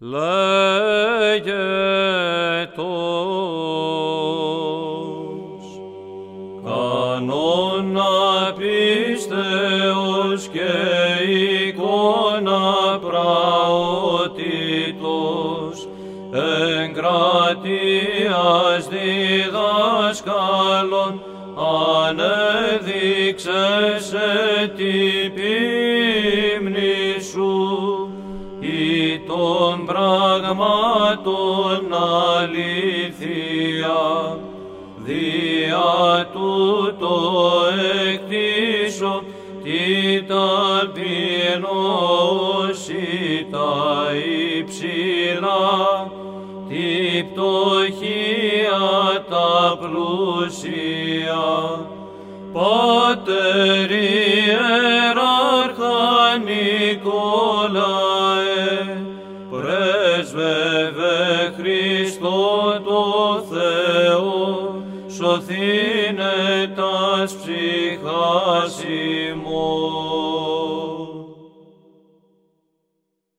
λέγετος κανόνα πίστεως και εικόνα πραότητος εγκρατείας διδάσκαλον ανέδειξες την πίμνη σου ή των πραγμάτων αλήθεια δια τούτο εκτίσω τι ταπεινώση τα υψηλά τη πτωχία τα πλούσια. Πάτερ ιεράρχα Νικόλαε, πρέσβευε Χριστό το Θεό, σωθήνε τας ψυχάς ημών.